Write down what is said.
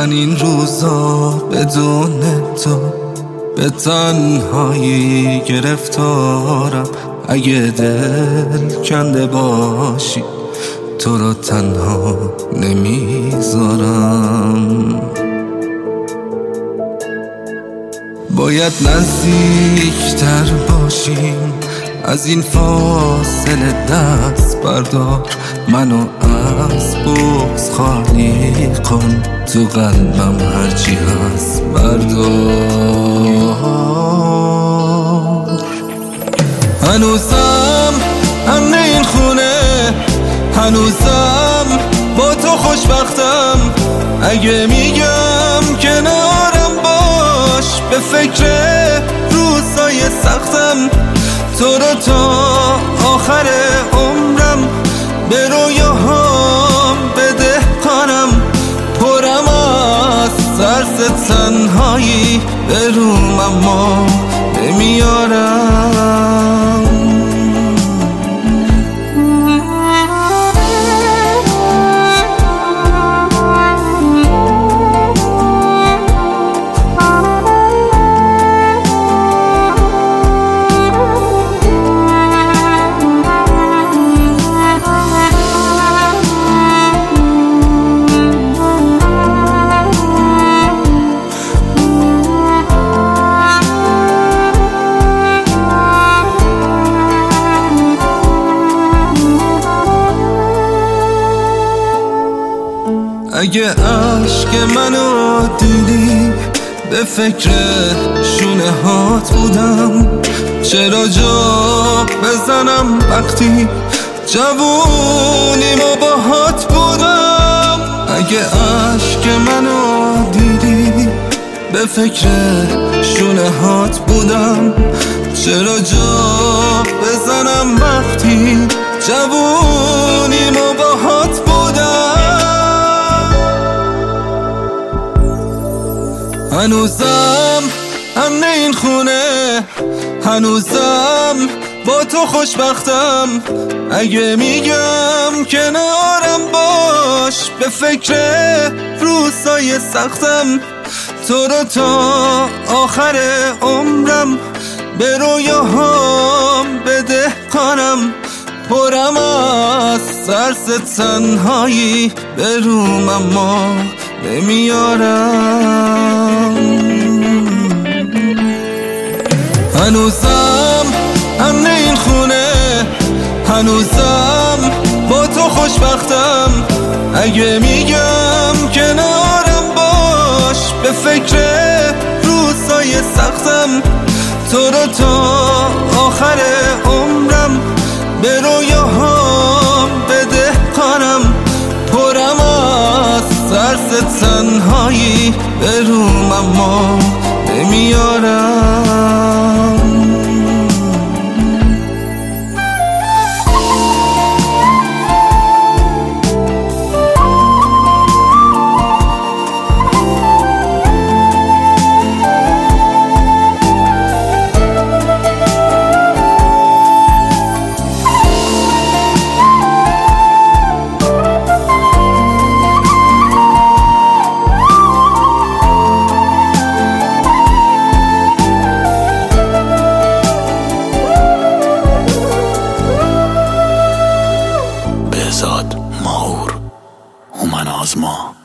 من این روزا بدون تو به تنهایی گرفتارم. اگه دل کنده باشی تو رو تنها نمیذارم. باید نزدیکتر باشیم، از این فاصله دست بردار. منو از بغض خالی کن، تو قلبم هرچی هست بردار. هنوزم امن این خونه، هنوزم با تو خوشبختم. اگه میگم کنارم باش، به فکر روزای سختم. تو رو تا آخر عمرم به رویاهام بدهکارم. پرم از ترس تنهایی به روم اما نمیارم. اگه عشق منو دیدی به فکر شونه هات بودم. چرا جا بزنم وقتی جوونیمو باهات بودم. اگه عشق منو دیدی به فکر شونه هات بودم. چرا جا بزنم وقتی جوونیمو باهات بودم. هنوزم امن این خونه، هنوزم با تو خوشبختم. اگه میگم کنارم باش، به فکر روزای سختم. تو رو تا آخر عمرم به رویاهام بدهکارم. پرم از ترس تنهایی به روم اما نمیارم. هنوزم امن این خونه، هنوزم با تو خوشبختم. اگه میگم کنارم باش، به فکر روزای سختم. تو رو تا آخر عمرم به رویاهام بدهکارم. پرم از ترس تنهایی به روم اما نمیارم. ماهور هومن آزما.